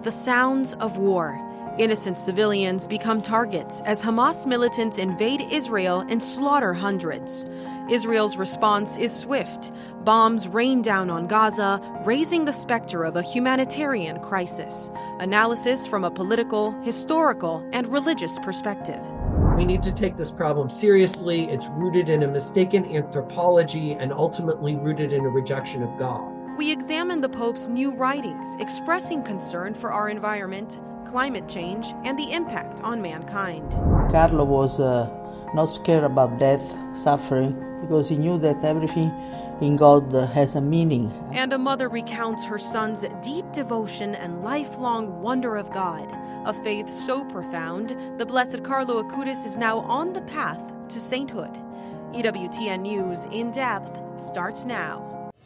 The sounds of war. Innocent civilians become targets as Hamas militants invade Israel and slaughter hundreds. Israel's response is swift. Bombs rain down on Gaza, raising the specter of a humanitarian crisis. Analysis from a political, historical, and religious perspective. We need to take this problem seriously. It's rooted in a mistaken anthropology and ultimately rooted in a rejection of God. We examine the Pope's new writings expressing concern for our environment, climate change, and the impact on mankind. Carlo was not scared about death, suffering, because he knew that everything in God has a meaning. And a mother recounts her son's deep devotion and lifelong wonder of God. A faith so profound, the Blessed Carlo Acutis is now on the path to sainthood. EWTN News In Depth starts now.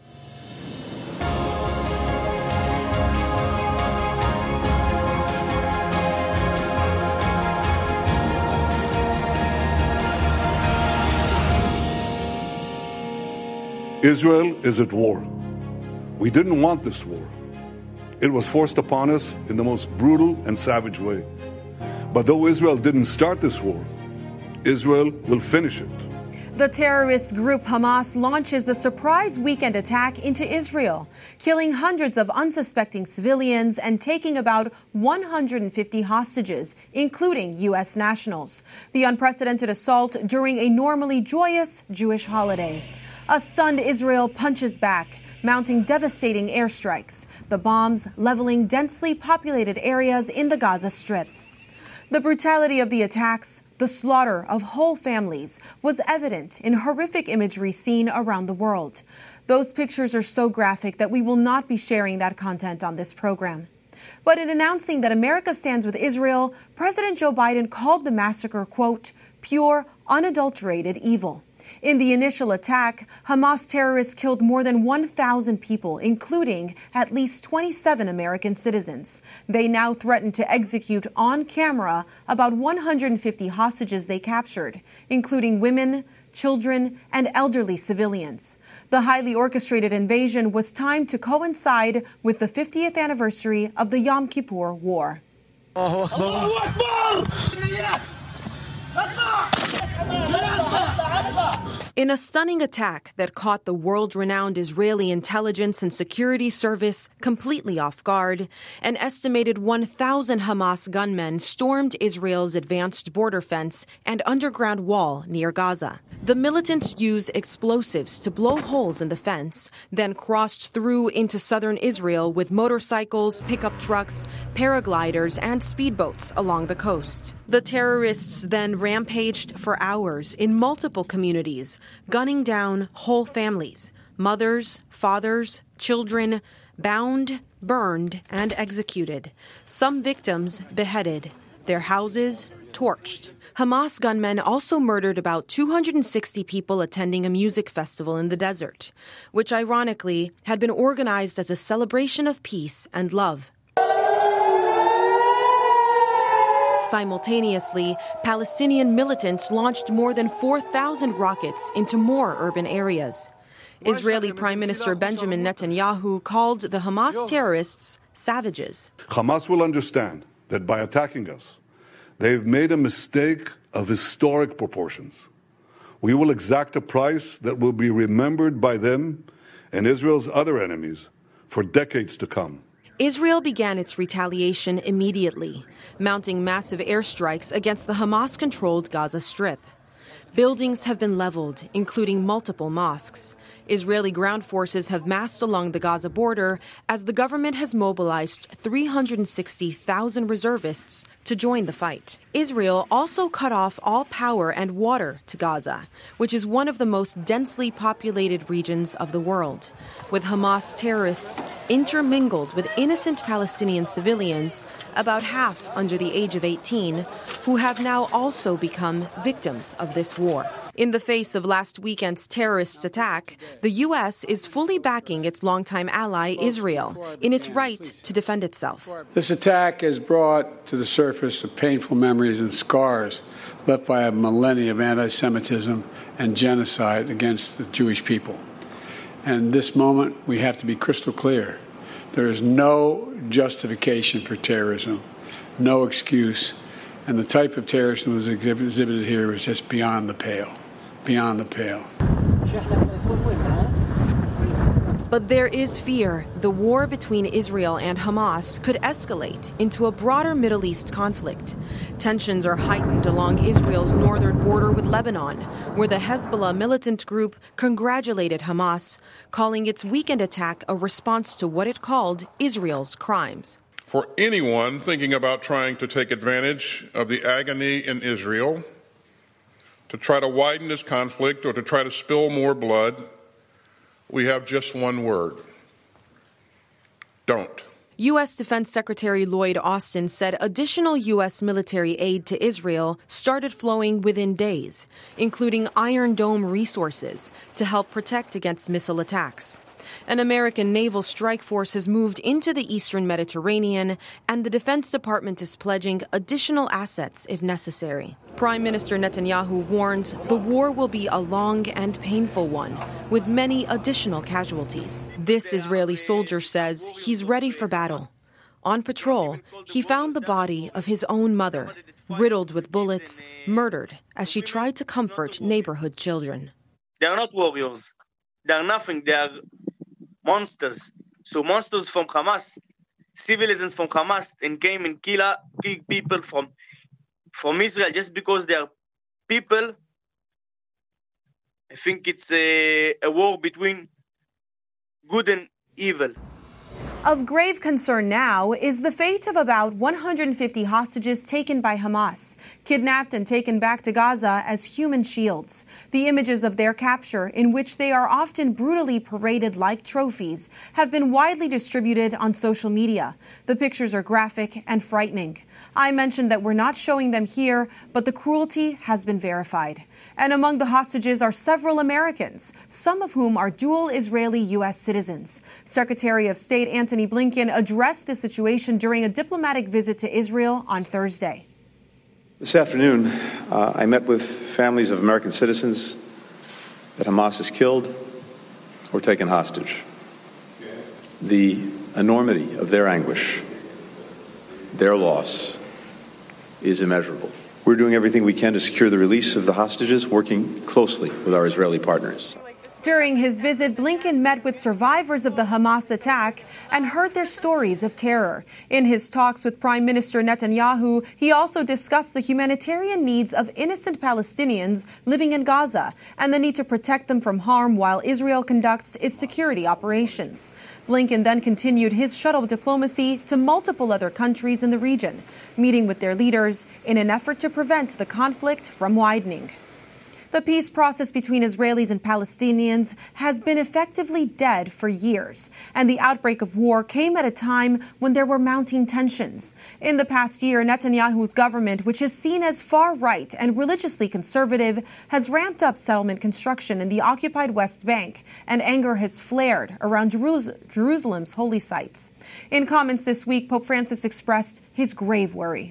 Israel is at war. We didn't want this war. It was forced upon us in the most brutal and savage way. But though Israel didn't start this war, Israel will finish it. The terrorist group Hamas launches a surprise weekend attack into Israel, killing hundreds of unsuspecting civilians and taking about 150 hostages, including U.S. nationals. The unprecedented assault during a normally joyous Jewish holiday. A stunned Israel punches back, mounting devastating airstrikes, the bombs leveling densely populated areas in the Gaza Strip. The brutality of the attacks, the slaughter of whole families, was evident in horrific imagery seen around the world. Those pictures are so graphic that we will not be sharing that content on this program. But in announcing that America stands with Israel, President Joe Biden called the massacre, quote, pure, unadulterated evil. In the initial attack, Hamas terrorists killed more than 1,000 people, including at least 27 American citizens. They now threaten to execute on camera about 150 hostages they captured, including women, children, and elderly civilians. The highly orchestrated invasion was timed to coincide with the 50th anniversary of the Yom Kippur War. In a stunning attack that caught the world-renowned Israeli intelligence and security service completely off guard, an estimated 1,000 Hamas gunmen stormed Israel's advanced border fence and underground wall near Gaza. The militants used explosives to blow holes in the fence, then crossed through into southern Israel with motorcycles, pickup trucks, paragliders, and speedboats along the coast. The terrorists then rampaged for hours in multiple communities, gunning down whole families, mothers, fathers, children, bound, burned, and executed. Some victims beheaded, their houses torched. Hamas gunmen also murdered about 260 people attending a music festival in the desert, which ironically had been organized as a celebration of peace and love. Simultaneously, Palestinian militants launched more than 4,000 rockets into more urban areas. Israeli Prime Minister Benjamin Netanyahu called the Hamas terrorists savages. Hamas will understand that by attacking us, they've made a mistake of historic proportions. We will exact a price that will be remembered by them and Israel's other enemies for decades to come. Israel began its retaliation immediately, mounting massive airstrikes against the Hamas-controlled Gaza Strip. Buildings have been leveled, including multiple mosques. Israeli ground forces have massed along the Gaza border as the government has mobilized 360,000 reservists to join the fight. Israel also cut off all power and water to Gaza, which is one of the most densely populated regions of the world, with Hamas terrorists intermingled with innocent Palestinian civilians, about half under the age of 18, who have now also become victims of this war. In the face of last weekend's terrorist attack, the U.S. is fully backing its longtime ally, Israel, in its right to defend itself. This attack has brought to the surface the painful memories and scars left by a millennia of anti-Semitism and genocide against the Jewish people. And in this moment, we have to be crystal clear. There is no justification for terrorism, no excuse, and the type of terrorism that was exhibited here was just beyond the pale, beyond the pale. But there is fear the war between Israel and Hamas could escalate into a broader Middle East conflict. Tensions are heightened along Israel's northern border with Lebanon, where the Hezbollah militant group congratulated Hamas, calling its weekend attack a response to what it called Israel's crimes. For anyone thinking about trying to take advantage of the agony in Israel, to try to widen this conflict or to try to spill more blood, we have just one word: don't. U.S. Defense Secretary Lloyd Austin said additional U.S. military aid to Israel started flowing within days, including Iron Dome resources to help protect against missile attacks. An American naval strike force has moved into the eastern Mediterranean, and the Defense Department is pledging additional assets if necessary. Prime Minister Netanyahu warns the war will be a long and painful one, with many additional casualties. This Israeli soldier says he's ready for battle. On patrol, he found the body of his own mother, riddled with bullets, murdered as she tried to comfort neighborhood children. They are not warriors. They are nothing. They are monsters. So monsters from Hamas, civilians from Hamas, and came and kill people from Israel just because they are people. I think it's a war between good and evil. Of grave concern now is the fate of about 150 hostages taken by Hamas, kidnapped and taken back to Gaza as human shields. The images of their capture, in which they are often brutally paraded like trophies, have been widely distributed on social media. The pictures are graphic and frightening. I mentioned that we're not showing them here, but the cruelty has been verified. And among the hostages are several Americans, some of whom are dual Israeli-U.S. citizens. Secretary of State Antony Blinken addressed the situation during a diplomatic visit to Israel on Thursday. This afternoon, I met with families of American citizens that Hamas has killed or taken hostage. The enormity of their anguish, their loss, is immeasurable. We're doing everything we can to secure the release of the hostages, working closely with our Israeli partners. During his visit, Blinken met with survivors of the Hamas attack and heard their stories of terror. In his talks with Prime Minister Netanyahu, he also discussed the humanitarian needs of innocent Palestinians living in Gaza and the need to protect them from harm while Israel conducts its security operations. Blinken then continued his shuttle diplomacy to multiple other countries in the region, meeting with their leaders in an effort to prevent the conflict from widening. The peace process between Israelis and Palestinians has been effectively dead for years, and the outbreak of war came at a time when there were mounting tensions. In the past year, Netanyahu's government, which is seen as far-right and religiously conservative, has ramped up settlement construction in the occupied West Bank, and anger has flared around Jerusalem's holy sites. In comments this week, Pope Francis expressed his grave worry.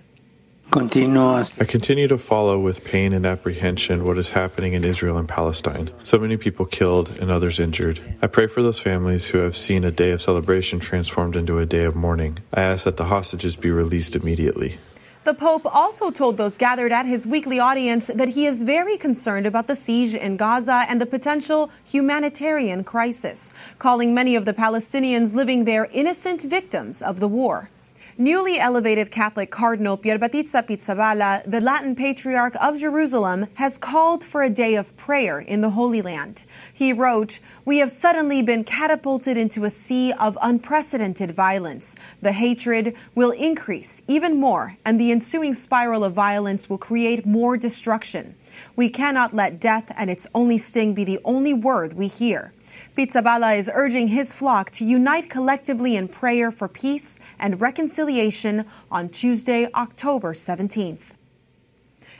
I continue to follow with pain and apprehension what is happening in Israel and Palestine. So many people killed and others injured. I pray for those families who have seen a day of celebration transformed into a day of mourning. I ask that the hostages be released immediately. The Pope also told those gathered at his weekly audience that he is very concerned about the siege in Gaza and the potential humanitarian crisis, calling many of the Palestinians living there innocent victims of the war. Newly elevated Catholic Cardinal Pierbattista Pizzaballa, the Latin Patriarch of Jerusalem, has called for a day of prayer in the Holy Land. He wrote, "We have suddenly been catapulted into a sea of unprecedented violence. The hatred will increase even more, and the ensuing spiral of violence will create more destruction. We cannot let death and its only sting be the only word we hear." Pizzaballa is urging his flock to unite collectively in prayer for peace and reconciliation on Tuesday, October 17th.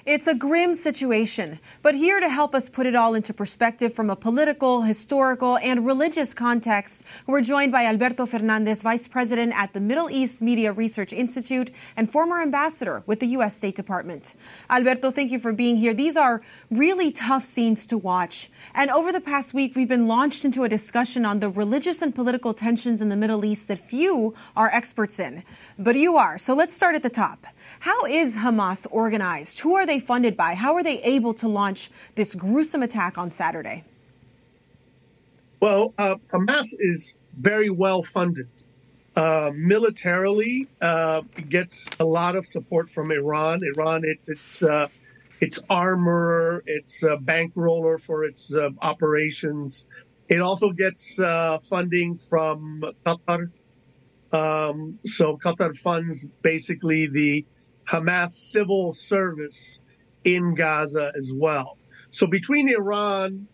It's a grim situation, but here to help us put it all into perspective from a political, historical, and religious context, we're joined by Alberto Fernandez, Vice President at the Middle East Media Research Institute and former ambassador with the U.S. State Department. Alberto, thank you for being here. These are really tough scenes to watch. And over the past week, we've been launched into a discussion on the religious and political tensions in the Middle East that few are experts in. But you are. So let's start at the top. How is Hamas organized? Who are they funded by? How are they able to launch this gruesome attack on Saturday? Well, Hamas is very well funded. Militarily, it gets a lot of support from Iran. Its armor, its bankroller for its operations. It also gets funding from Qatar. So Qatar funds basically the Hamas civil service in Gaza as well. So between Iran,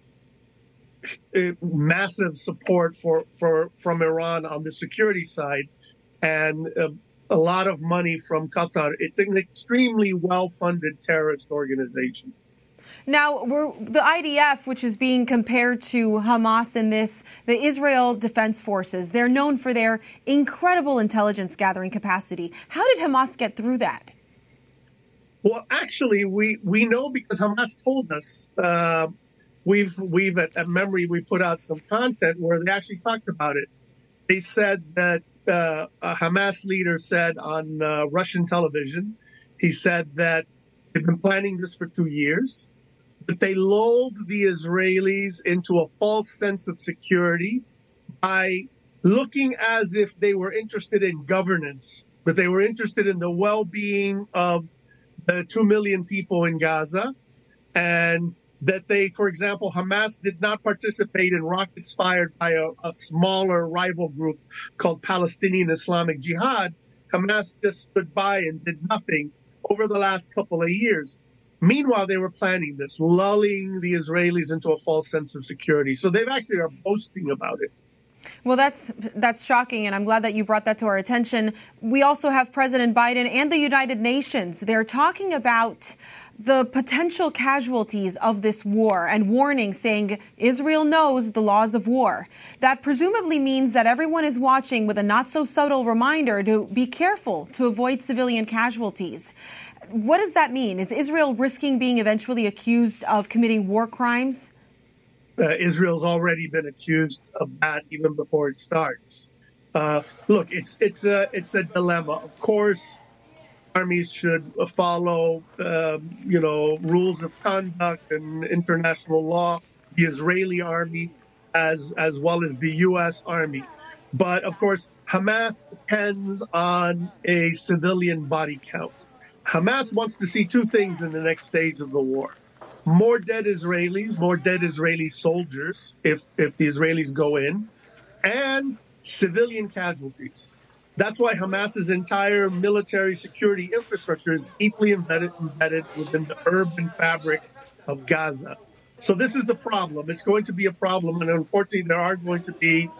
massive support from Iran on the security side, and a lot of money from Qatar, it's an extremely well-funded terrorist organization. Now, the IDF, which is being compared to Hamas in this, the Israel Defense Forces, they're known for their incredible intelligence gathering capacity. How did Hamas get through that? Well, actually, we know because Hamas told us. We've at Memory, we put out some content where they actually talked about it. They said that a Hamas leader said on Russian television, he said that they've been planning this for 2 years, that they lulled the Israelis into a false sense of security by looking as if they were interested in governance, but they were interested in the well-being of the 2 million people in Gaza, and that they, for example, Hamas did not participate in rockets fired by a smaller rival group called Palestinian Islamic Jihad. Hamas just stood by and did nothing over the last couple of years. Meanwhile, they were planning this, lulling the Israelis into a false sense of security. So they actually are boasting about it. Well, that's shocking, and I'm glad that you brought that to our attention. We also have President Biden and the United Nations. They're talking about the potential casualties of this war and warning, saying Israel knows the laws of war. That presumably means that everyone is watching with a not-so-subtle reminder to be careful to avoid civilian casualties. What does that mean? Is Israel risking being eventually accused of committing war crimes? Israel's already been accused of that even before it starts. Look, it's a dilemma. Of course, armies should follow, rules of conduct and international law. The Israeli army, as well as the U.S. army, but of course, Hamas depends on a civilian body count. Hamas wants to see two things in the next stage of the war: more dead Israelis, more dead Israeli soldiers if the Israelis go in, and civilian casualties. That's why Hamas's entire military security infrastructure is deeply embedded within the urban fabric of Gaza. So this is a problem. It's going to be a problem, and unfortunately, there are going to be,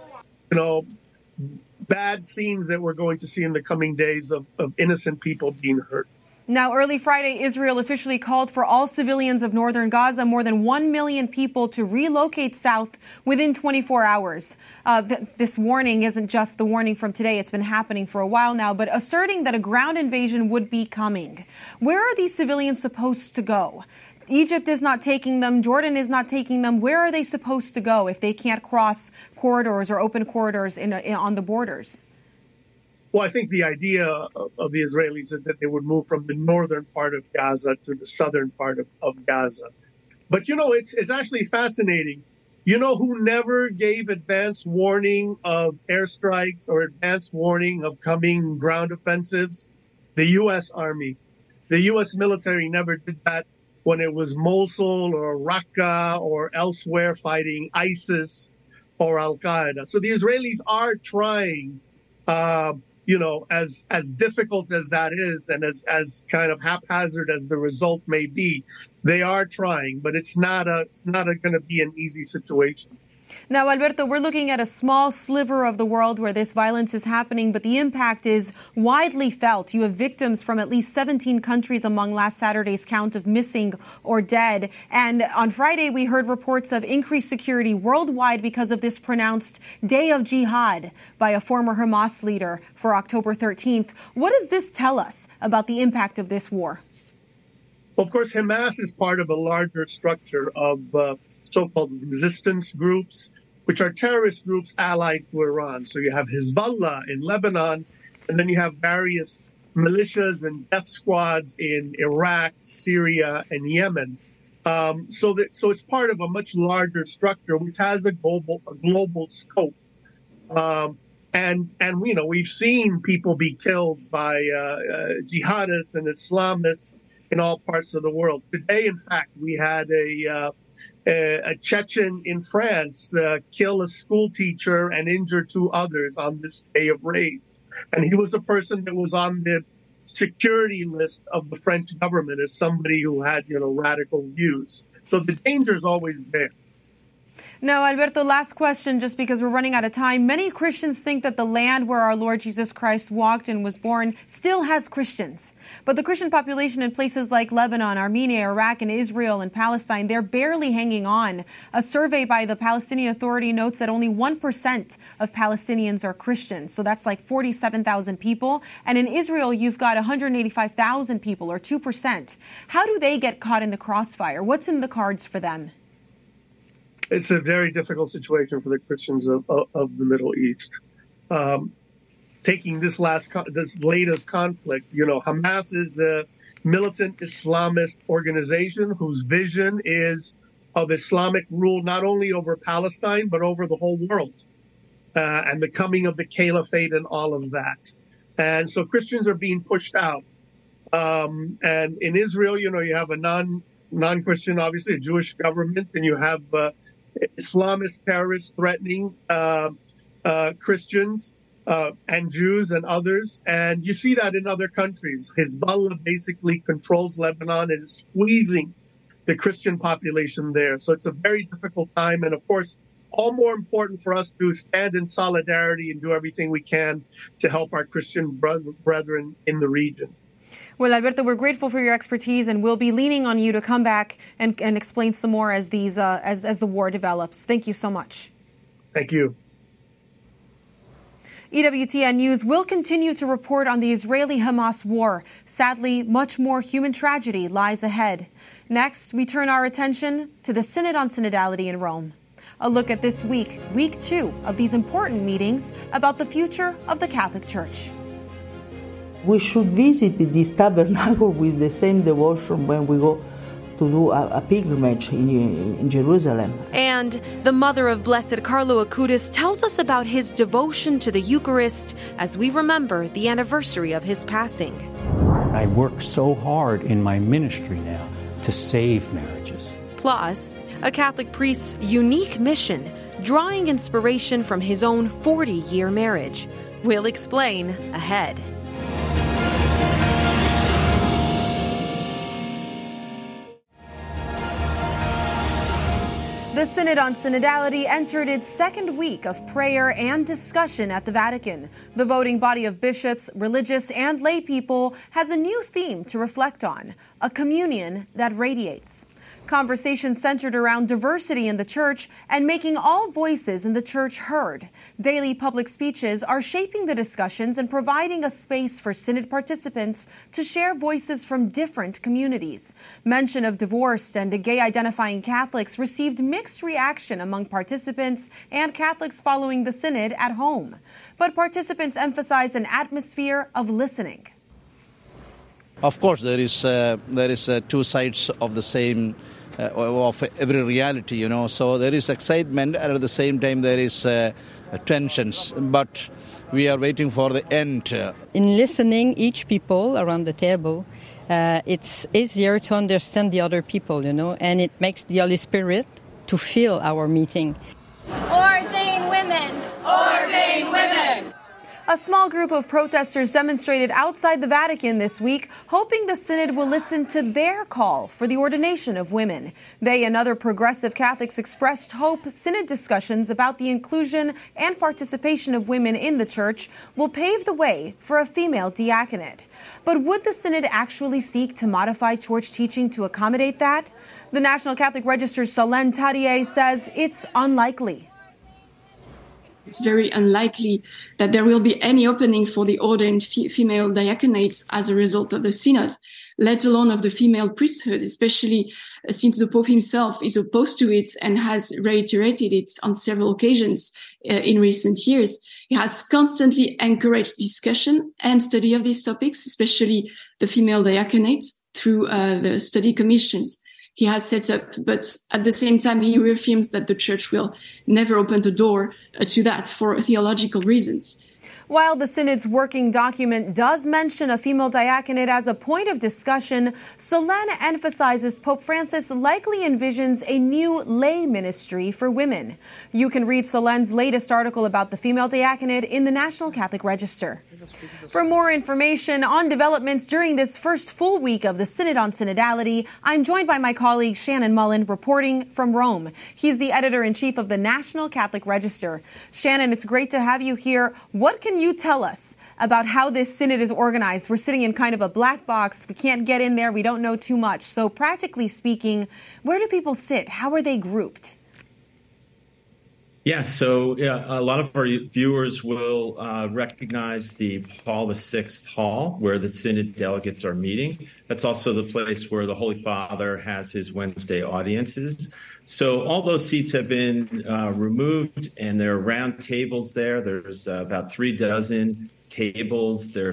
bad scenes that we're going to see in the coming days of innocent people being hurt. Now, early Friday, Israel officially called for all civilians of northern Gaza, more than 1 million people, to relocate south within 24 hours. This warning isn't just the warning from today. It's been happening for a while now, but asserting that a ground invasion would be coming. Where are these civilians supposed to go? Egypt is not taking them. Jordan is not taking them. Where are they supposed to go if they can't cross corridors or open corridors on the borders? Well, I think the idea of the Israelis is that they would move from the northern part of Gaza to the southern part of Gaza. But, it's actually fascinating. You know who never gave advance warning of airstrikes or advance warning of coming ground offensives? The U.S. Army. The U.S. military never did that when it was Mosul or Raqqa or elsewhere fighting ISIS or Al-Qaeda. So the Israelis are trying, as difficult as that is and as kind of haphazard as the result may be, they are trying, but it's not going to be an easy situation. Now, Alberto, we're looking at a small sliver of the world where this violence is happening, but the impact is widely felt. You have victims from at least 17 countries among last Saturday's count of missing or dead. And on Friday, we heard reports of increased security worldwide because of this pronounced Day of Jihad by a former Hamas leader for October 13th. What does this tell us about the impact of this war? Well, of course, Hamas is part of a larger structure of so-called resistance groups, which are terrorist groups allied to Iran. So you have Hezbollah in Lebanon, and then you have various militias and death squads in Iraq, Syria, and Yemen. So it's part of a much larger structure, which has a global scope. And you know, we've seen people be killed by jihadists and Islamists in all parts of the world. Today, in fact, we had a Chechen in France kill a school teacher and injure 2 others on this day of rage. And he was a person that was on the security list of the French government as somebody who had, you know, radical views. So the danger is always there. Now, Alberto, last question, just because we're running out of time. Many Christians think that the land where our Lord Jesus Christ walked and was born still has Christians. But the Christian population in places like Lebanon, Armenia, Iraq, and Israel and Palestine, they're barely hanging on. A survey by the Palestinian Authority notes that only 1% of Palestinians are Christians. So that's like 47,000 people. And in Israel, you've got 185,000 people, or 2%. How do they get caught in the crossfire? What's in the cards for them? It's a very difficult situation for the Christians of the Middle East. Taking this latest conflict, you know, Hamas is a militant Islamist organization whose vision is of Islamic rule not only over Palestine, but over the whole world, and the coming of the caliphate and all of that. And so Christians are being pushed out. And in Israel, you know, you have a non-Christian, obviously, a Jewish government, and you have Islamist terrorists threatening Christians and Jews and others. And you see that in other countries. Hezbollah basically controls Lebanon and is squeezing the Christian population there. So it's a very difficult time. And of course, all more important for us to stand in solidarity and do everything we can to help our Christian brethren in the region. Well, Alberto, we're grateful for your expertise, and we'll be leaning on you to come back and explain some more as as the war develops. Thank you so much. Thank you. EWTN News will continue to report on the Israeli-Hamas war. Sadly, much more human tragedy lies ahead. Next, we turn our attention to the Synod on Synodality in Rome. A look at this week, week 2 of these important meetings about the future of the Catholic Church. We should visit this tabernacle with the same devotion when we go to do a pilgrimage in Jerusalem. And the mother of Blessed Carlo Acutis tells us about his devotion to the Eucharist as we remember the anniversary of his passing. I work so hard in my ministry now to save marriages. Plus, a Catholic priest's unique mission, drawing inspiration from his own 40-year marriage. We'll explain ahead. The Synod on Synodality entered its second week of prayer and discussion at the Vatican. The voting body of bishops, religious, and lay people has a new theme to reflect on: a communion that radiates. Conversations centered around diversity in the church and making all voices in the church heard. Daily public speeches are shaping the discussions and providing a space for Synod participants to share voices from different communities. Mention of divorced and gay-identifying Catholics received mixed reaction among participants and Catholics following the Synod at home. But participants emphasize an atmosphere of listening. Of course, there is two sides of the same of every reality, you know. So there is excitement, and at the same time there is tensions. But we are waiting for the end. In listening, each people around the table, it's easier to understand the other people, you know, and it makes the Holy Spirit to fill our meeting. Ordain women! Ordain women! A small group of protesters demonstrated outside the Vatican this week, hoping the Synod will listen to their call for the ordination of women. They and other progressive Catholics expressed hope Synod discussions about the inclusion and participation of women in the Church will pave the way for a female diaconate. But would the Synod actually seek to modify Church teaching to accommodate that? The National Catholic Register's Solène Tardieu says it's unlikely. It's very unlikely that there will be any opening for the ordained female diaconates as a result of the Synod, let alone of the female priesthood, especially since the Pope himself is opposed to it and has reiterated it on several occasions in recent years. He has constantly encouraged discussion and study of these topics, especially the female diaconate, through the study commissions he has set up, but at the same time, he reaffirms that the Church will never open the door to that for theological reasons. While the Synod's working document does mention a female diaconate as a point of discussion, Solène emphasizes Pope Francis likely envisions a new lay ministry for women. You can read Solène's latest article about the female diaconate in the National Catholic Register. For more information on developments during this first full week of the Synod on Synodality, I'm joined by my colleague Shannon Mullen, reporting from Rome. He's the editor-in-chief of the National Catholic Register. Shannon, it's great to have you here. What can you tell us about how this Synod is organized? We're sitting in kind of a black box. We can't get in there. We don't know too much. So practically speaking, where do people sit? How are they grouped? Yeah, so a lot of our viewers will recognize the Paul VI Hall, where the Synod delegates are meeting. That's also the place where the Holy Father has his Wednesday audiences. So all those seats have been removed, and there are round tables there. There's about 36 tables. There are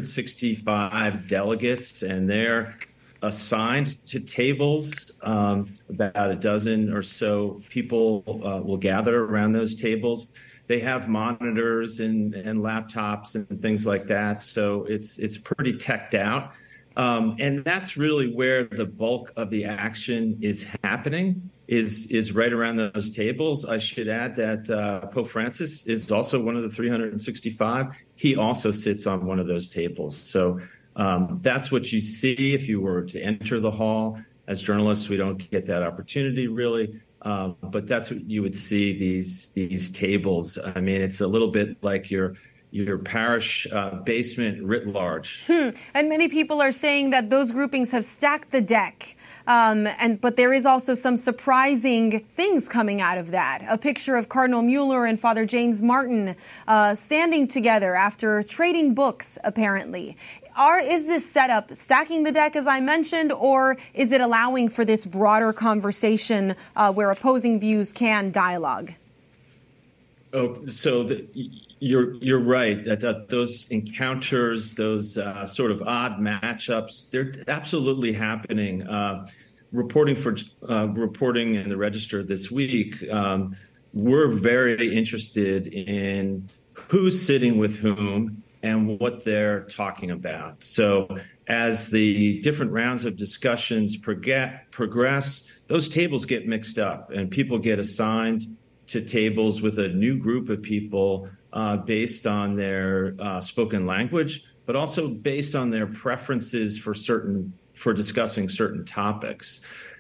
365 delegates, and they're assigned to tables. About a dozen or so people will gather around those tables. They have monitors and laptops and things like that. So it's pretty teched out. And that's really where the bulk of the action is happening, is right around those tables. I should add that Pope Francis is also one of the 365. He also sits on one of those tables. So that's what you see if you were to enter the hall. As journalists, we don't get that opportunity really, but that's what you would see, these tables. I mean, it's a little bit like your parish basement writ large. And many people are saying that those groupings have stacked the deck. But there is also some surprising things coming out of that. A picture of Cardinal Mueller and Father James Martin standing together after trading books, apparently. Is this setup stacking the deck, as I mentioned, or is it allowing for this broader conversation where opposing views can dialogue? Oh, so you're right that those encounters, those sort of odd matchups, they're absolutely happening. Reporting in the Register this week, we're very interested in who's sitting with whom and what they're talking about. So as the different rounds of discussions progress, those tables get mixed up and people get assigned to tables with a new group of people based on their spoken language, but also based on their preferences for discussing certain topics.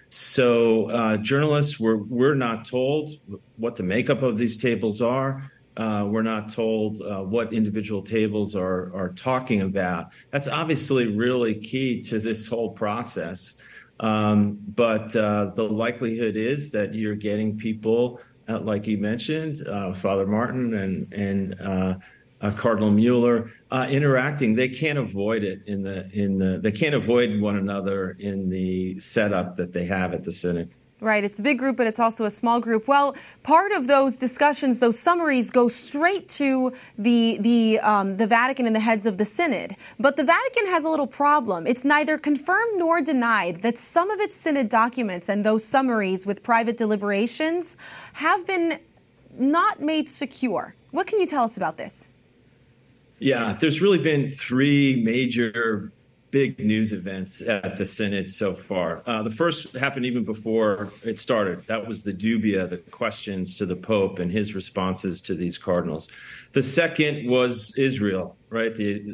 So journalists, we're not told what the makeup of these tables are. We're not told what individual tables are talking about. That's obviously really key to this whole process. But the likelihood is that you're getting people, like you mentioned, Father Martin and Cardinal Mueller, interacting. They can't avoid it they can't avoid one another in the setup that they have at the Synod. Right. It's a big group, but it's also a small group. Well, part of those discussions, those summaries, go straight to the Vatican and the heads of the Synod. But the Vatican has a little problem. It's neither confirmed nor denied that some of its Synod documents and those summaries with private deliberations have been not made secure. What can you tell us about this? Yeah, there's really been three major big news events at the Synod so far. The first happened even before it started. That was the dubia, the questions to the Pope and his responses to these cardinals. The second was Israel, right?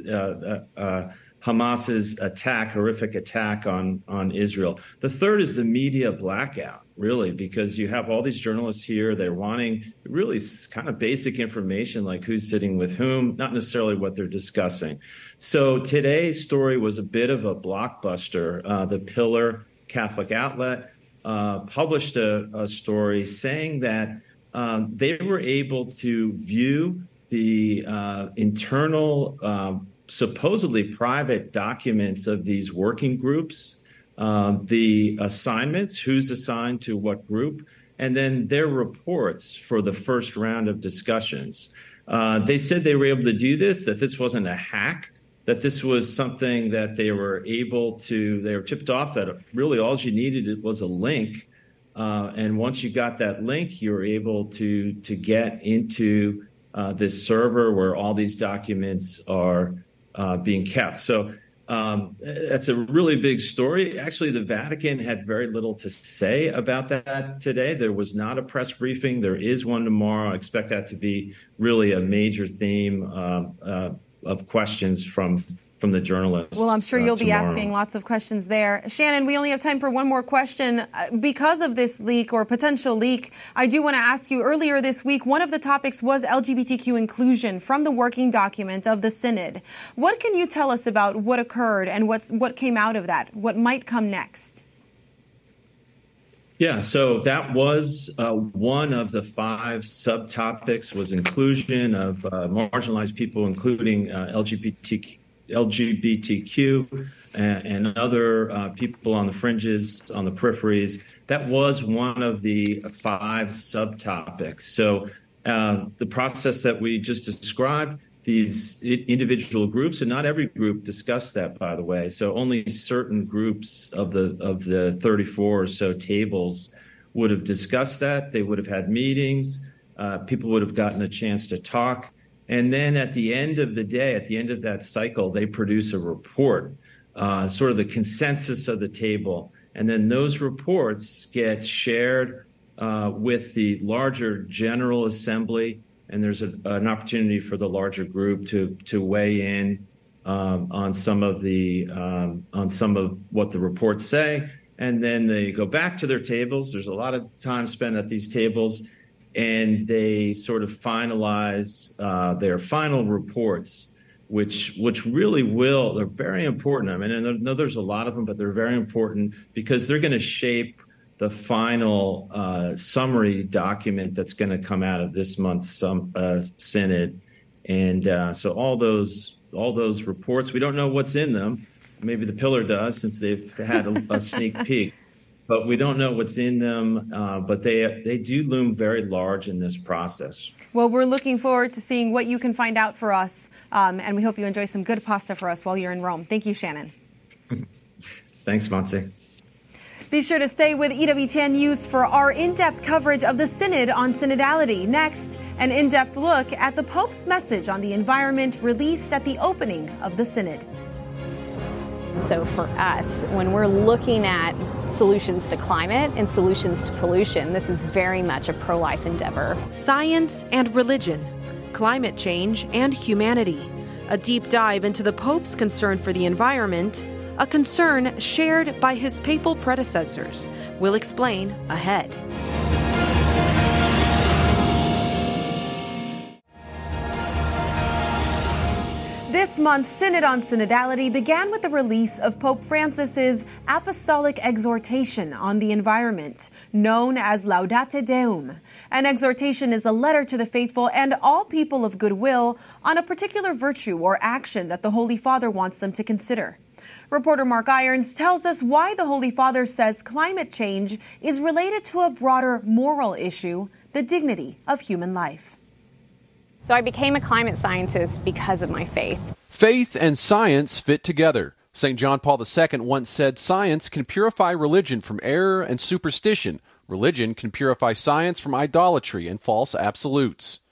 Hamas's horrific attack on Israel. The third is the media blackout, really, because you have all these journalists here. They're wanting really kind of basic information, like who's sitting with whom, not necessarily what they're discussing. So today's story was a bit of a blockbuster. The Pillar Catholic outlet published a story saying that they were able to view the internal supposedly private documents of these working groups, the assignments, who's assigned to what group, and then their reports for the first round of discussions. They said they were able to do this, that this wasn't a hack, that this was something that they were tipped off that really all you needed was a link. And once you got that link, you were able to get into this server where all these documents are being kept. So that's a really big story. Actually, the Vatican had very little to say about that today. There was not a press briefing. There is one tomorrow. I expect that to be really a major theme of questions from the journalists. Well, I'm sure you'll be tomorrow. asking lots of questions there. Shannon, we only have time for one more question. Because of this leak or potential leak, I do want to ask you, earlier this week, one of the topics was LGBTQ inclusion from the working document of the Synod. What can you tell us about what occurred and what came out of that? What might come next? Yeah, so that was one of the 5 subtopics was inclusion of marginalized people, including LGBTQ and other people on the fringes, on the peripheries. That was one of the 5 subtopics. So the process that we just described, these individual groups, and not every group discussed that, by the way. So only certain groups of the 34 or so tables would have discussed that. They would have had meetings. People would have gotten a chance to talk. And then at the end of the day, at the end of that cycle, they produce a report, sort of the consensus of the table. And then those reports get shared with the larger General Assembly. And there's an opportunity for the larger group to weigh in on some of what the reports say. And then they go back to their tables. There's a lot of time spent at these tables. And they sort of finalize their final reports, which really they're very important. I mean, I know there's a lot of them, but they're very important because they're going to shape the final summary document that's going to come out of this month's Synod. And so all those reports, we don't know what's in them. Maybe the Pillar does, since they've had a sneak peek. But we don't know what's in them, but they do loom very large in this process. Well, we're looking forward to seeing what you can find out for us, and we hope you enjoy some good pasta for us while you're in Rome. Thank you, Shannon. Thanks, Monse. Be sure to stay with EWTN News for our in-depth coverage of the Synod on synodality. Next, an in-depth look at the Pope's message on the environment released at the opening of the Synod. So for us, when we're looking at solutions to climate and solutions to pollution, this is very much a pro-life endeavor. Science and religion, climate change and humanity. A deep dive into the Pope's concern for the environment, a concern shared by his papal predecessors. We'll explain ahead. This month's Synod on Synodality began with the release of Pope Francis's apostolic exhortation on the environment, known as Laudate Deum. An exhortation is a letter to the faithful and all people of goodwill on a particular virtue or action that the Holy Father wants them to consider. Reporter Mark Irons tells us why the Holy Father says climate change is related to a broader moral issue, the dignity of human life. So I became a climate scientist because of my faith. Faith and science fit together. St. John Paul II once said science can purify religion from error and superstition. Religion can purify science from idolatry and false absolutes.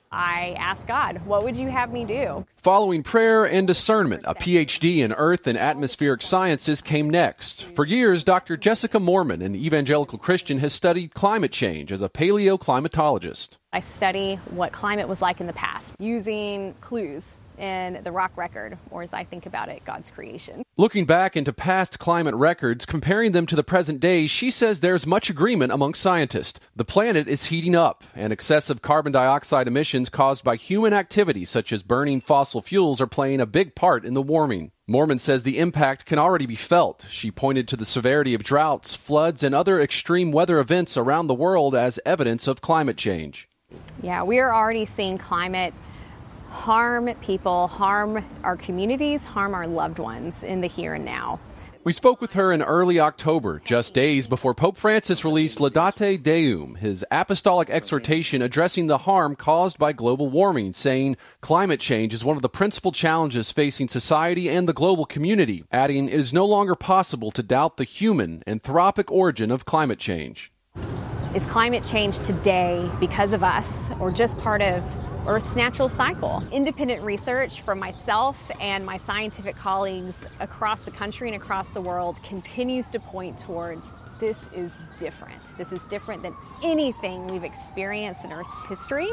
I asked God, what would you have me do? Following prayer and discernment, a PhD in Earth and Atmospheric Sciences came next. For years, Dr. Jessica Moorman, an evangelical Christian, has studied climate change as a paleoclimatologist. I study what climate was like in the past, using clues in the rock record, or as I think about it, God's creation. Looking back into past climate records, comparing them to the present day, she says there's much agreement among scientists. The planet is heating up, and excessive carbon dioxide emissions caused by human activity, such as burning fossil fuels, are playing a big part in the warming. Moorman says the impact can already be felt. She pointed to the severity of droughts, floods, and other extreme weather events around the world as evidence of climate change. Yeah, we are already seeing climate harm people, harm our communities, harm our loved ones in the here and now. We spoke with her in early October, just days before Pope Francis released Laudate Deum, his apostolic exhortation addressing the harm caused by global warming, saying climate change is one of the principal challenges facing society and the global community, adding it is no longer possible to doubt the human, anthropic origin of climate change. Is climate change today because of us or just part of Earth's natural cycle? Independent research from myself and my scientific colleagues across the country and across the world continues to point towards this is different. This is different than anything we've experienced in Earth's history.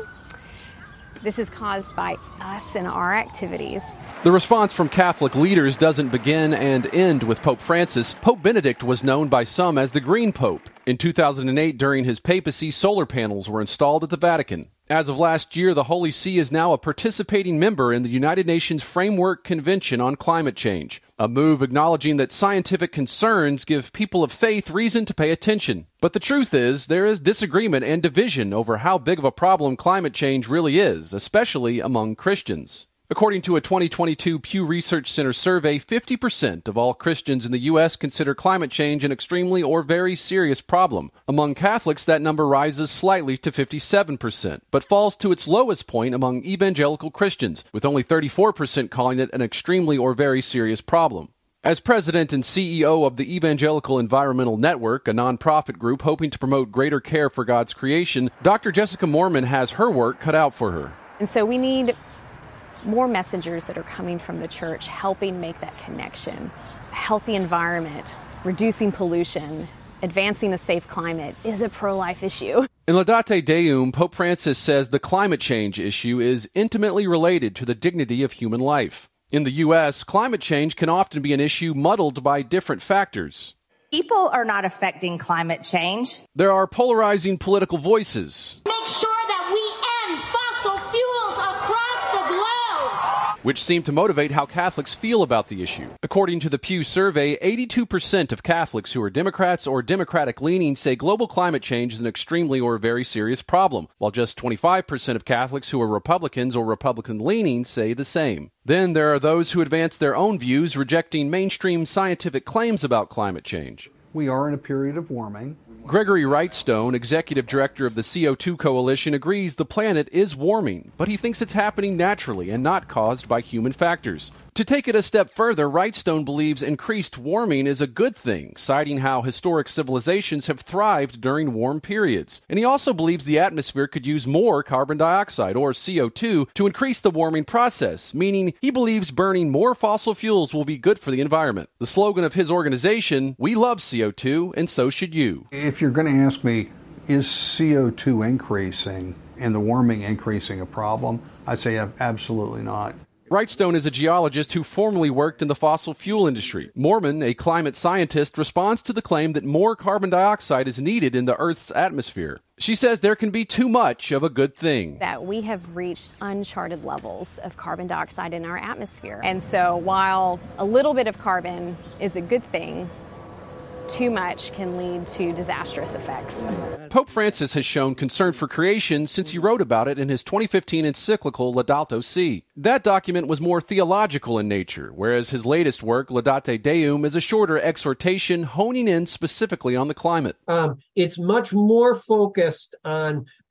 This is caused by us and our activities. The response from Catholic leaders doesn't begin and end with Pope Francis. Pope Benedict was known by some as the Green Pope. In 2008, during his papacy, solar panels were installed at the Vatican. As of last year, the Holy See is now a participating member in the United Nations Framework Convention on Climate Change, a move acknowledging that scientific concerns give people of faith reason to pay attention. But the truth is, there is disagreement and division over how big of a problem climate change really is, especially among Christians. According to a 2022 Pew Research Center survey, 50% of all Christians in the U.S. consider climate change an extremely or very serious problem. Among Catholics, that number rises slightly to 57%, but falls to its lowest point among evangelical Christians, with only 34% calling it an extremely or very serious problem. As president and CEO of the Evangelical Environmental Network, a nonprofit group hoping to promote greater care for God's creation, Dr. Jessica Moorman has her work cut out for her. And so we need more messengers that are coming from the church helping make that connection. A healthy environment, reducing pollution, advancing a safe climate is a pro-life issue. In Laudate Deum, Pope Francis says the climate change issue is intimately related to the dignity of human life. In the U.S., climate change can often be an issue muddled by different factors. People are not affecting climate change. There are polarizing political voices. Make sure that we end fossil fuels across the globe, which seem to motivate how Catholics feel about the issue. According to the Pew survey, 82% of Catholics who are Democrats or Democratic-leaning say global climate change is an extremely or very serious problem, while just 25% of Catholics who are Republicans or Republican-leaning say the same. Then there are those who advance their own views, rejecting mainstream scientific claims about climate change. We are in a period of warming. Gregory Wrightstone, executive director of the CO2 Coalition, agrees the planet is warming, but he thinks it's happening naturally and not caused by human factors. To take it a step further, Wrightstone believes increased warming is a good thing, citing how historic civilizations have thrived during warm periods. And he also believes the atmosphere could use more carbon dioxide, or CO2, to increase the warming process, meaning he believes burning more fossil fuels will be good for the environment. The slogan of his organization, "We love CO2, and so should you." If you're going to ask me, is CO2 increasing and the warming increasing a problem, I'd say absolutely not. Wrightstone is a geologist who formerly worked in the fossil fuel industry. Moorman, a climate scientist, responds to the claim that more carbon dioxide is needed in the Earth's atmosphere. She says there can be too much of a good thing. That we have reached uncharted levels of carbon dioxide in our atmosphere. And so while a little bit of carbon is a good thing, too much can lead to disastrous effects. Pope Francis has shown concern for creation since he wrote about it in his 2015 encyclical Laudato Si. That document was more theological in nature, whereas his latest work, Laudate Deum, is a shorter exhortation honing in specifically on the climate. It's much more focused on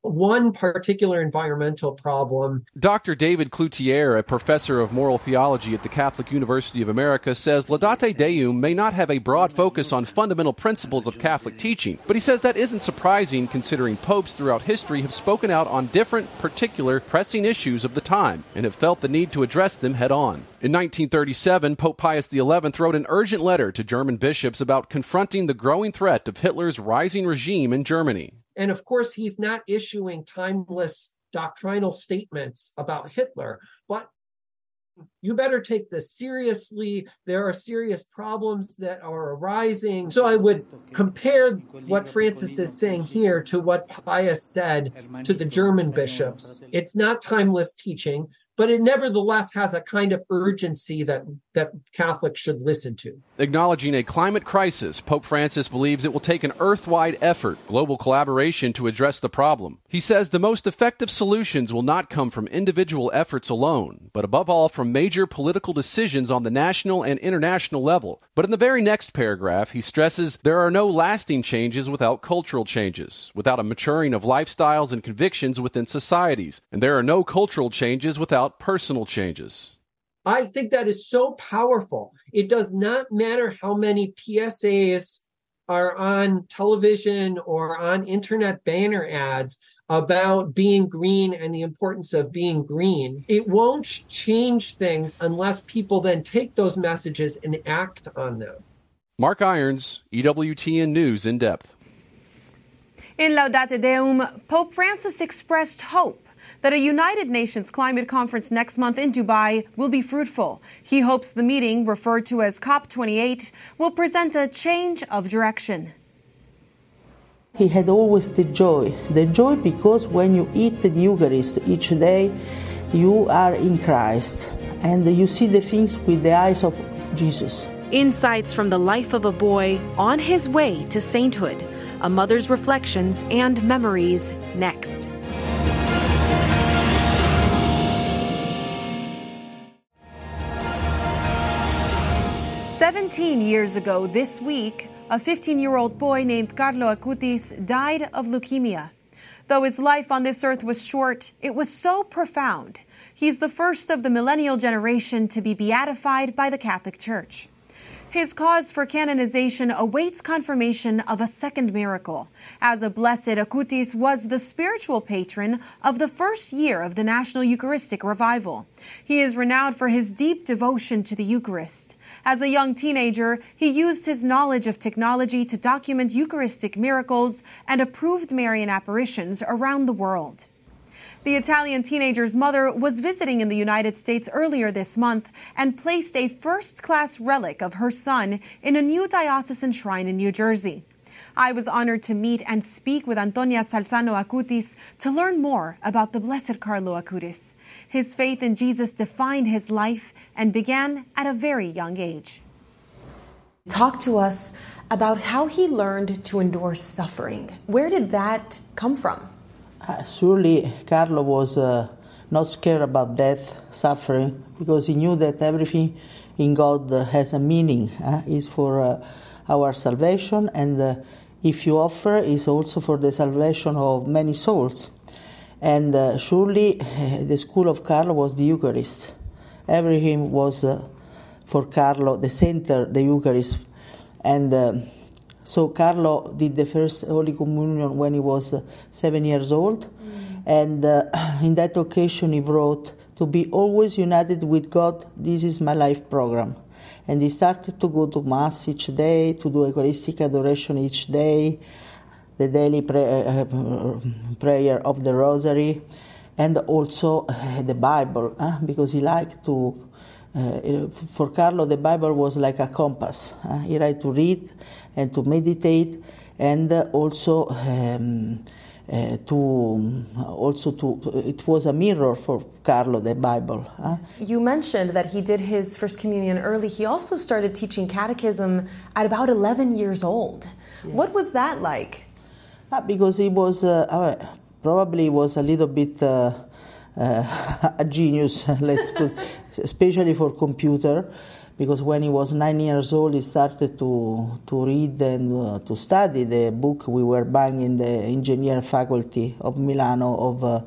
one particular environmental problem. Dr. David Cloutier, a professor of moral theology at the Catholic University of America, says Laudate Deum may not have a broad focus on fundamental principles of Catholic teaching, but he says that isn't surprising considering popes throughout history have spoken out on different, particular, pressing issues of the time and have felt the need to address them head on. In 1937, Pope Pius XI wrote an urgent letter to German bishops about confronting the growing threat of Hitler's rising regime in Germany. And of course, he's not issuing timeless doctrinal statements about Hitler, but you better take this seriously. There are serious problems that are arising. So I would compare what Francis is saying here to what Pius said to the German bishops. It's not timeless teaching, but it nevertheless has a kind of urgency that Catholics should listen to. Acknowledging a climate crisis, Pope Francis believes it will take an earth-wide effort, global collaboration to address the problem. He says the most effective solutions will not come from individual efforts alone, but above all from major political decisions on the national and international level. But in the very next paragraph, he stresses there are no lasting changes without cultural changes, without a maturing of lifestyles and convictions within societies, and there are no cultural changes without personal changes. I think that is so powerful. It does not matter how many PSAs are on television or on internet banner ads about being green and the importance of being green. It won't change things unless people then take those messages and act on them. Mark Irons, EWTN News in Depth. In Laudate Deum, Pope Francis expressed hope that a United Nations climate conference next month in Dubai will be fruitful. He hopes the meeting, referred to as COP28, will present a change of direction. He had always the joy because when you eat the Eucharist each day, you are in Christ and you see the things with the eyes of Jesus. Insights from the life of a boy on his way to sainthood. A mother's reflections and memories next. "17 years ago this week, a 15-year-old boy named Carlo Acutis died of leukemia. Though his life on this earth was short, it was so profound. He's the first of the millennial generation to be beatified by the Catholic Church. His cause for canonization awaits confirmation of a second miracle. As a blessed, Acutis was the spiritual patron of the first year of the National Eucharistic Revival. He is renowned for his deep devotion to the Eucharist. As a young teenager, he used his knowledge of technology to document Eucharistic miracles and approved Marian apparitions around the world. The Italian teenager's mother was visiting in the United States earlier this month and placed a first-class relic of her son in a new diocesan shrine in New Jersey. I was honored to meet and speak with Antonia Salzano Acutis to learn more about the Blessed Carlo Acutis. His faith in Jesus defined his life and began at a very young age. Talk to us about how he learned to endure suffering. Where did that come from? Surely Carlo was not scared about death, suffering, because he knew that everything in God has a meaning, is for our salvation, and if you offer, is also for the salvation of many souls. And surely the school of Carlo was the Eucharist. Everything was for Carlo, the center, the Eucharist. And so Carlo did the first Holy Communion when he was 7 years old. And in that occasion he wrote, "To be always united with God, this is my life program." And he started to go to Mass each day, to do Eucharistic adoration each day, the daily prayer of the Rosary, and also the Bible, because he liked to, for Carlo, the Bible was like a compass. He liked to read and to meditate, and also it was a mirror for Carlo, the Bible. You mentioned that he did his First Communion early. He also started teaching catechism at about 11 years old. Yes. What was that like? Because he was probably was a little bit a genius, let's put, especially for computer, because when he was 9 years old, he started to read and to study the book we were buying in the engineering faculty of Milano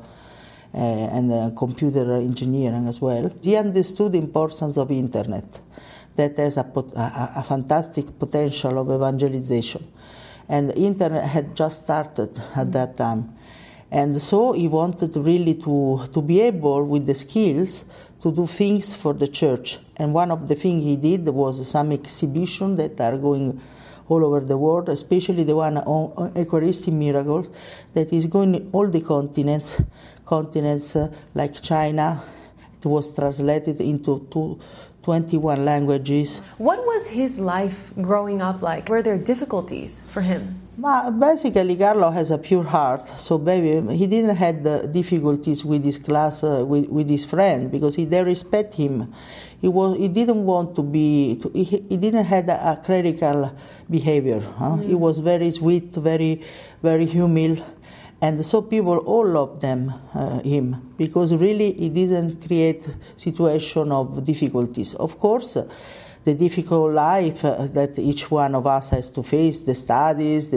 and computer engineering as well. He understood the importance of internet, that has a fantastic potential of evangelization. And the internet had just started at that time. And so he wanted really to be able, with the skills, to do things for the church. And one of the things he did was some exhibition that are going all over the world, especially the one on Eucharistic miracles, that is going in all the continents like China. It was translated into 21 languages. What was his life growing up like? Were there difficulties for him? Basically, Carlo has a pure heart, so baby, he didn't have the difficulties with his class, with his friend, because they respect him. He didn't want to be. He didn't have a clerical behavior. He was very sweet, very, very humble, and so people all loved him because really he didn't create situation of difficulties. Of course, the difficult life that each one of us has to face, the studies,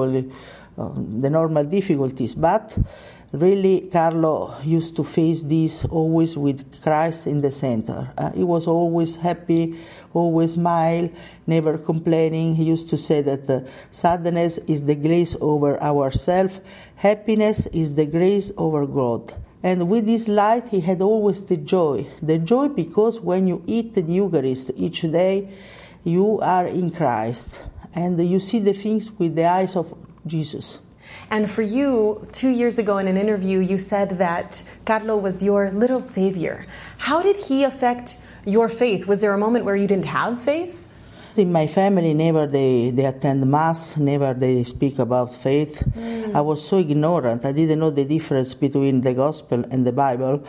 the normal difficulties, but really Carlo used to face this always with Christ in the center. He was always happy, always smile, never complaining. He used to say that sadness is the grace over ourselves, happiness is the grace over God. And with this light, he had always the joy because when you eat the Eucharist each day, you are in Christ, and you see the things with the eyes of Jesus. And for you, 2 years ago in an interview, you said that Carlo was your little savior. How did he affect your faith? Was there a moment where you didn't have faith? In my family, never they attend Mass, never they speak about faith. I was so ignorant. I didn't know the difference between the Gospel and the Bible.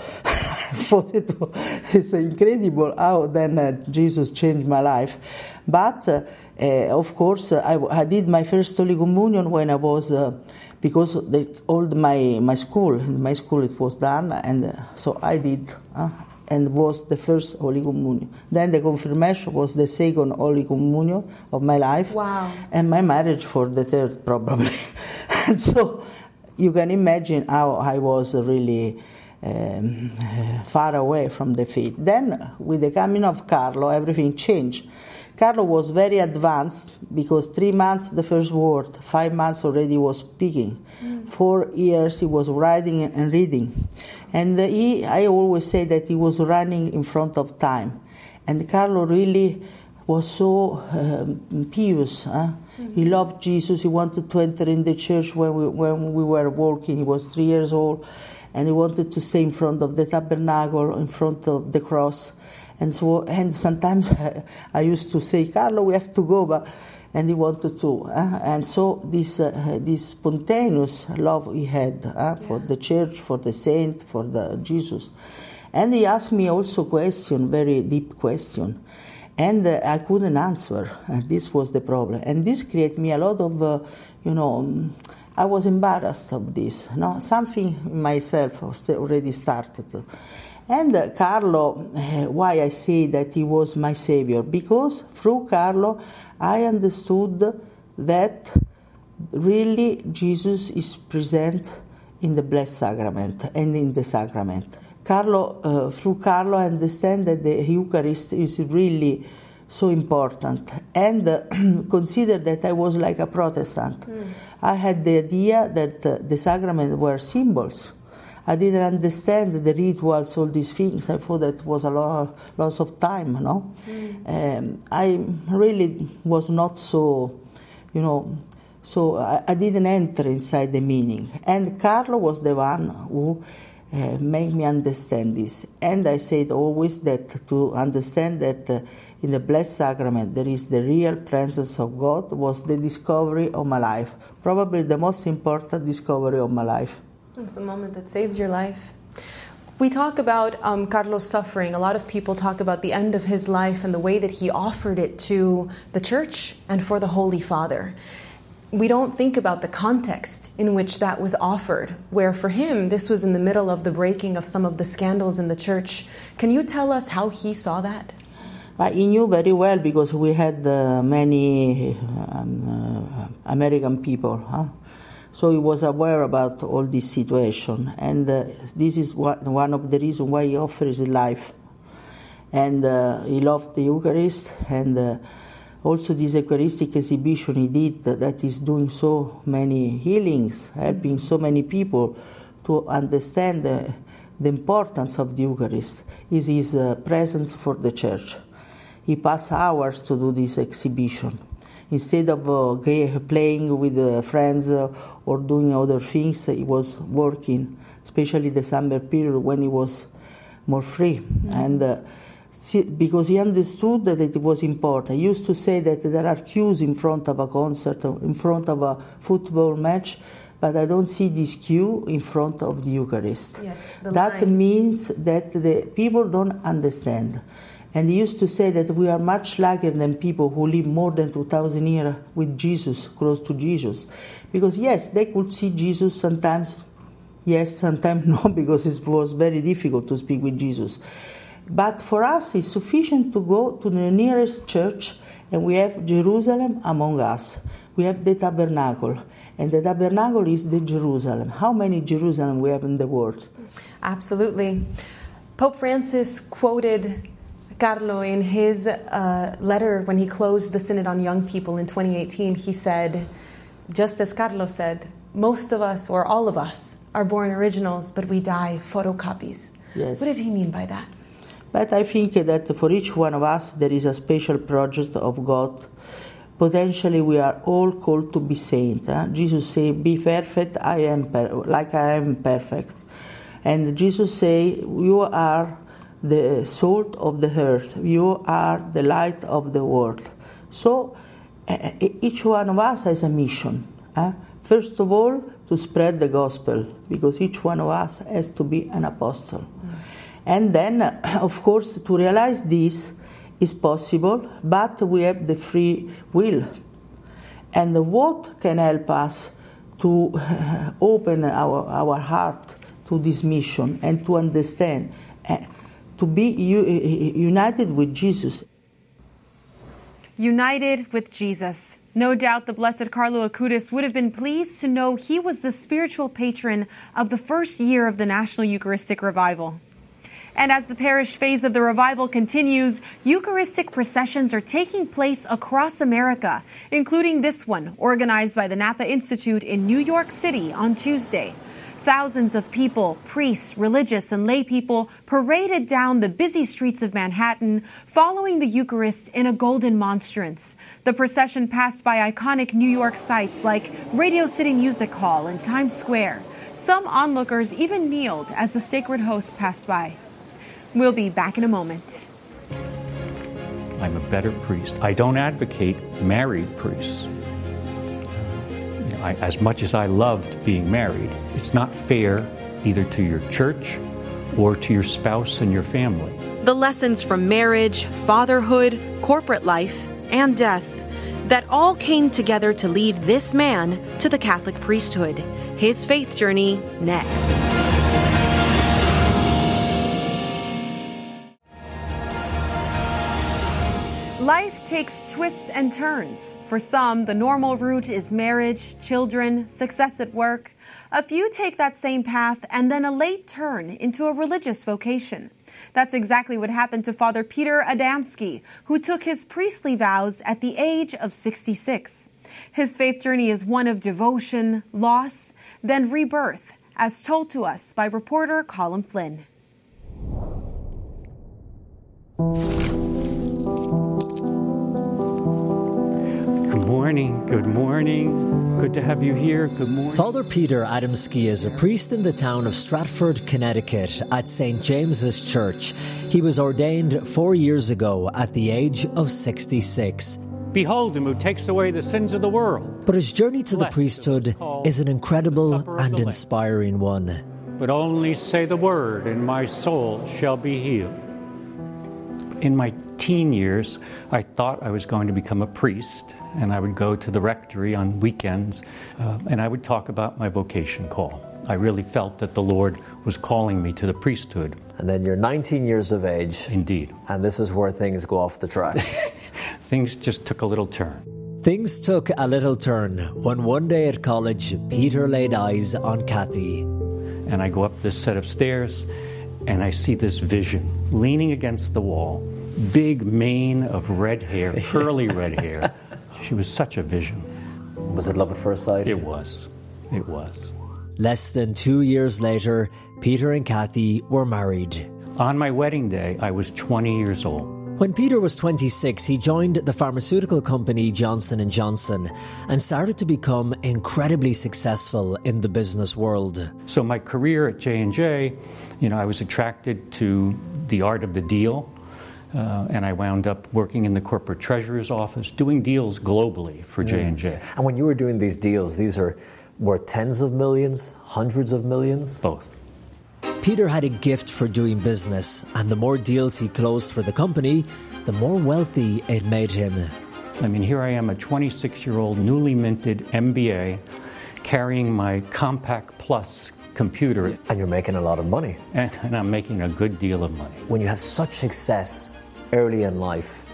It's incredible how then Jesus changed my life. But, of course, I did my first Holy Communion when I was... because my school it was done, and so I did, and was the first Holy Communion. Then the confirmation was the second Holy Communion of my life. Wow. And my marriage for the third, probably. And so you can imagine how I was really far away from the faith. Then, with the coming of Carlo, everything changed. Carlo was very advanced because 3 months the first word, 5 months already was speaking. 4 years he was writing and reading. And I always say that he was running in front of time. And Carlo really was so pious. He loved Jesus. He wanted to enter in the church when we were walking. He was 3 years old. And he wanted to stay in front of the tabernacle, in front of the cross. And sometimes I used to say, Carlo, we have to go, and he wanted to. And so this spontaneous love he had for the church, for the saint, for the Jesus. And he asked me also question, very deep question. And I couldn't answer. And this was the problem. And this created me a lot of, I was embarrassed of this. No? Something in myself was already started. And Carlo, why I say that he was my savior? Because through Carlo, I understood that really Jesus is present in the Blessed Sacrament and in the Sacrament. Through Carlo, I understand that the Eucharist is really so important. And consider that I was like a Protestant. I had the idea that the sacraments were symbols. I didn't understand the rituals, all these things. I thought that was a loss of time, no? I really was not so, so I didn't enter inside the meaning. And Carlo was the one who made me understand this. And I said always that to understand that in the Blessed Sacrament there is the real presence of God was the discovery of my life. Probably the most important discovery of my life. It was the moment that saved your life. We talk about Carlo's suffering. A lot of people talk about the end of his life and the way that he offered it to the church and for the Holy Father. we don't think about the context in which that was offered, where for him, this was in the middle of the breaking of some of the scandals in the church. Can you tell us how he saw that? He knew very well because we had many American people. So he was aware about all this situation. And this is one of the reasons why he offered his life. And he loved the Eucharist, and also this Eucharistic exhibition he did that is doing so many healings, helping so many people to understand the importance of the Eucharist, is his presence for the church. He passed hours to do this exhibition. Instead of playing with friends or doing other things, he was working, especially the summer period when he was more free. And because he understood that it was important. He used to say that there are queues in front of a concert, in front of a football match, but I don't see this queue in front of the Eucharist. Yes, that means that the people don't understand. And he used to say that we are much luckier than people who live more than 2,000 years with Jesus, close to Jesus. Because yes, they could see Jesus sometimes, yes, sometimes no, because it was very difficult to speak with Jesus. But for us, it's sufficient to go to the nearest church, and we have Jerusalem among us. We have the tabernacle, and the tabernacle is the Jerusalem. How many Jerusalem we have in the world? Absolutely. Pope Francis quoted Carlo in his letter when he closed the Synod on Young People in 2018. He said, just as Carlo said, most of us, or all of us, are born originals, but we die photocopies. Yes. What did he mean by that? But I think that for each one of us there is a special project of God. Potentially we are all called to be saints. Jesus said, be perfect, like I am perfect. And Jesus said, you are the salt of the earth. You are the light of the world. So each one of us has a mission. First of all, to spread the gospel, because each one of us has to be an apostle. And then, of course, to realize this is possible, but we have the free will. And what can help us to open our heart to this mission and to understand, to be united with Jesus? United with Jesus. No doubt the Blessed Carlo Acutis would have been pleased to know he was the spiritual patron of the first year of the National Eucharistic Revival. And as the parish phase of the revival continues, Eucharistic processions are taking place across America, including this one, organized by the Napa Institute in New York City on Tuesday. Thousands of people, priests, religious, and lay people paraded down the busy streets of Manhattan, following the Eucharist in a golden monstrance. The procession passed by iconic New York sites like Radio City Music Hall and Times Square. Some onlookers even kneeled as the sacred host passed by. We'll be back in a moment. I'm a better priest. I don't advocate married priests. As much as I loved being married, it's not fair either to your church or to your spouse and your family. The lessons from marriage, fatherhood, corporate life, and death that all came together to lead this man to the Catholic priesthood. His faith journey next. Life takes twists and turns. For some, the normal route is marriage, children, success at work. A few take that same path and then a late turn into a religious vocation. That's exactly what happened to Father Peter Adamski, who took his priestly vows at the age of 66. His faith journey is one of devotion, loss, then rebirth, as told to us by reporter Colin Flynn. Good morning. Good to have you here. Good morning. Father Peter Adamski is a priest in the town of Stratford, Connecticut, at St. James's Church. He was ordained 4 years ago at the age of 66. Behold him who takes away the sins of the world. But his journey to the priesthood is an incredible and inspiring one. But only say the word, and my soul shall be healed. In my teen years, I thought I was going to become a priest, and I would go to the rectory on weekends, and I would talk about my vocation call. I really felt that the Lord was calling me to the priesthood. And then you're 19 years of age. Indeed. And this is where things go off the tracks. Things just took a little turn. Things took a little turn when one day at college, Peter laid eyes on Kathy. And I go up this set of stairs, and I see this vision leaning against the wall, big mane of red hair, curly red hair. She was such a vision. Was it love at first sight? It was. It was. Less than 2 years later, Peter and Kathy were married. On my wedding day, I was 20 years old. When Peter was 26, he joined the pharmaceutical company Johnson & Johnson and started to become incredibly successful in the business world. So my career at J&J, I was attracted to the art of the deal, and I wound up working in the corporate treasurer's office, doing deals globally for J&J. And when you were doing these deals, these were tens of millions, hundreds of millions? Both. Peter had a gift for doing business, and the more deals he closed for the company, the more wealthy it made him. I mean, here I am, a 26-year-old, newly minted MBA, carrying my Compaq Plus computer. And you're making a lot of money. And I'm making a good deal of money. When you have such success early in life,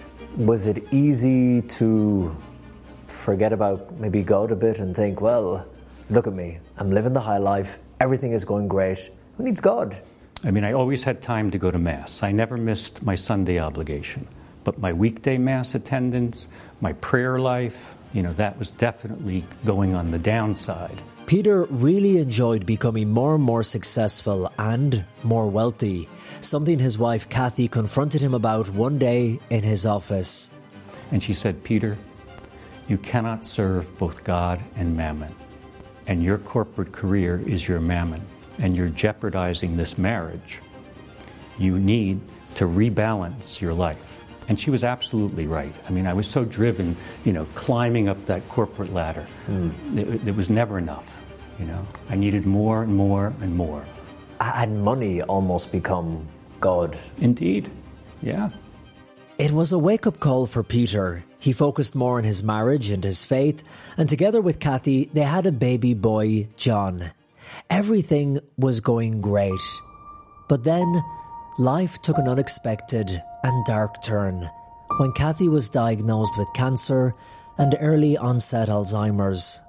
was it easy to forget about maybe God a bit and think, well, look at me, I'm living the high life, everything is going great, who needs God? I mean, I always had time to go to Mass. I never missed my Sunday obligation. But my weekday Mass attendance, my prayer life, that was definitely going on the downside. Peter really enjoyed becoming more and more successful and more wealthy, something his wife Kathy confronted him about one day in his office. And she said, Peter, you cannot serve both God and mammon. And your corporate career is your mammon. And you're jeopardizing this marriage. You need to rebalance your life. And she was absolutely right. I mean, I was so driven, climbing up that corporate ladder. It was never enough, I needed more and more and more. Had money almost become God? Indeed, yeah. It was a wake-up call for Peter. He focused more on his marriage and his faith, and together with Kathy, they had a baby boy, John. Everything was going great. But then, life took an unexpected and dark turn when Kathy was diagnosed with cancer and early onset Alzheimer's.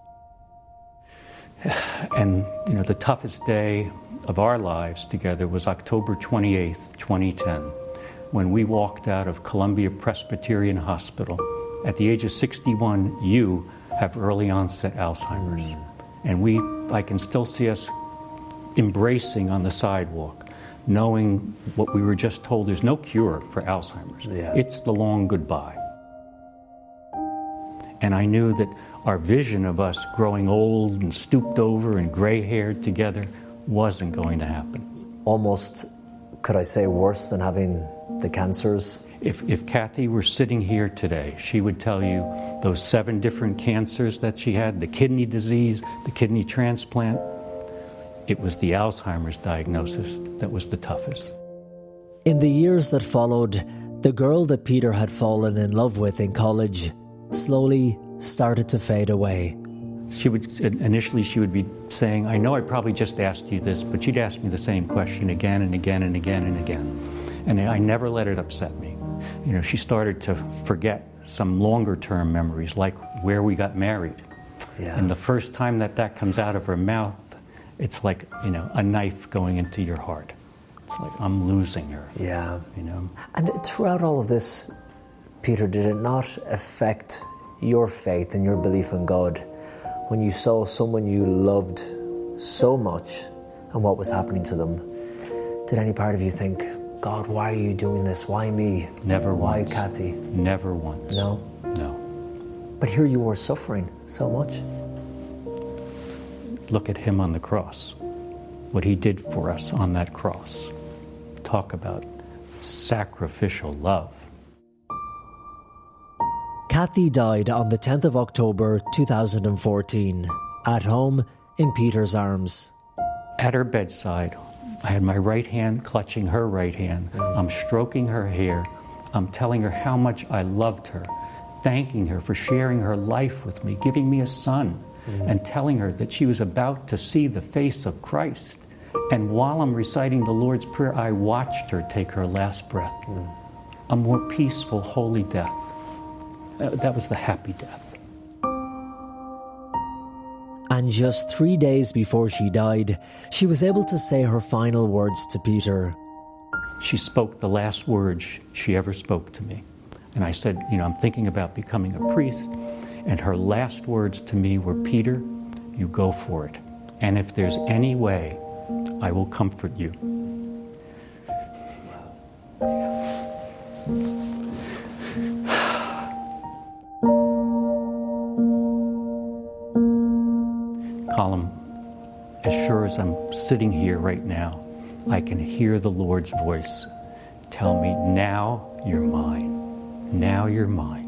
And, the toughest day of our lives together was October 28th, 2010, when we walked out of Columbia Presbyterian Hospital. At the age of 61, you have early onset Alzheimer's. And I can still see us embracing on the sidewalk, knowing what we were just told, there's no cure for Alzheimer's. Yeah. It's the long goodbye. And I knew that our vision of us growing old and stooped over and gray-haired together wasn't going to happen. Almost, could I say, worse than having the cancers? If Kathy were sitting here today, she would tell you those 7 different cancers that she had, the kidney disease, the kidney transplant. It was the Alzheimer's diagnosis that was the toughest. In the years that followed, the girl that Peter had fallen in love with in college slowly started to fade away. Initially she would be saying, I know I probably just asked you this, but she'd ask me the same question again and again and again and again. And I never let it upset me. She started to forget some longer-term memories, like where we got married. Yeah. And the first time that comes out of her mouth, it's like, a knife going into your heart. It's like, I'm losing her. Yeah. And throughout all of this, Peter, did it not affect your faith and your belief in God when you saw someone you loved so much and what was happening to them? Did any part of you think, God, why are you doing this? Why me? Never why once. Why Kathy? Never once. No? No. But here you were suffering so much. Look at him on the cross. What he did for us on that cross. Talk about sacrificial love. Kathy died on the 10th of October 2014, at home in Peter's arms. At her bedside, I had my right hand clutching her right hand. I'm stroking her hair. I'm telling her how much I loved her, thanking her for sharing her life with me, giving me a son, and telling her that she was about to see the face of Christ. And while I'm reciting the Lord's Prayer, I watched her take her last breath. A more peaceful, holy death. That was the happy death. And just 3 days before she died, she was able to say her final words to Peter. She spoke the last words she ever spoke to me. And I said, I'm thinking about becoming a priest. And her last words to me were, Peter, you go for it. And if there's any way, I will comfort you. Colum, as sure as I'm sitting here right now, I can hear the Lord's voice tell me, now you're mine. Now you're mine.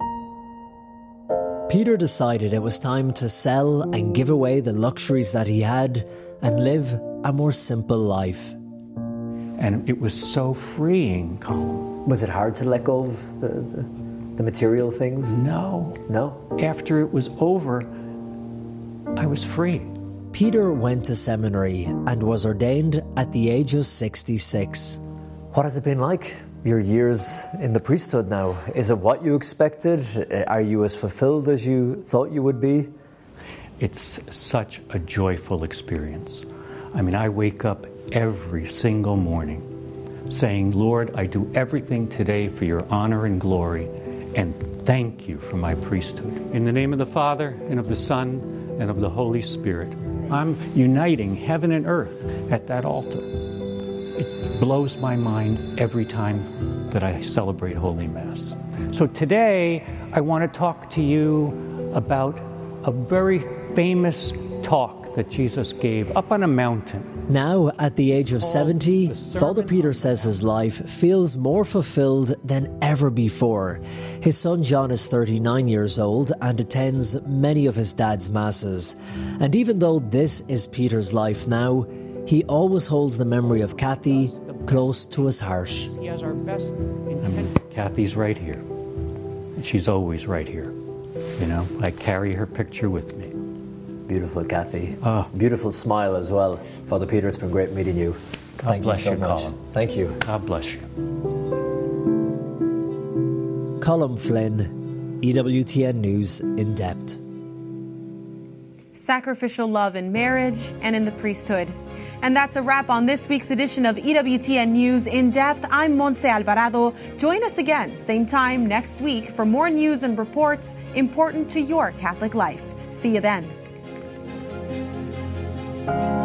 Peter decided it was time to sell and give away the luxuries that he had and live a more simple life. And it was so freeing, Colin. Was it hard to let go of the material things? No. No? After it was over, I was free. Peter went to seminary and was ordained at the age of 66. What has it been like? Your years in the priesthood now, is it what you expected? Are you as fulfilled as you thought you would be? It's such a joyful experience. I mean, I wake up every single morning saying, Lord, I do everything today for your honor and glory, and thank you for my priesthood. In the name of the Father, and of the Son, and of the Holy Spirit, I'm uniting heaven and earth at that altar. It blows my mind every time that I celebrate Holy Mass. So today, I want to talk to you about a very famous talk that Jesus gave up on a mountain. Now, at the age of 70, Father Peter says his life feels more fulfilled than ever before. His son John is 39 years old and attends many of his dad's masses. And even though this is Peter's life now, he always holds the memory of Kathy close to his heart. He has our best intent. Kathy's right here. And she's always right here. I carry her picture with me. Beautiful, Kathy. Beautiful smile as well. Father Peter, it's been great meeting you. God bless you, Colin. Thank you. God bless you. Colin Flynn, EWTN News in depth. Sacrificial love in marriage and in the priesthood. And that's a wrap on this week's edition of EWTN News in Depth. I'm Montse Alvarado. Join us again, same time next week for more news and reports important to your Catholic life. See you then.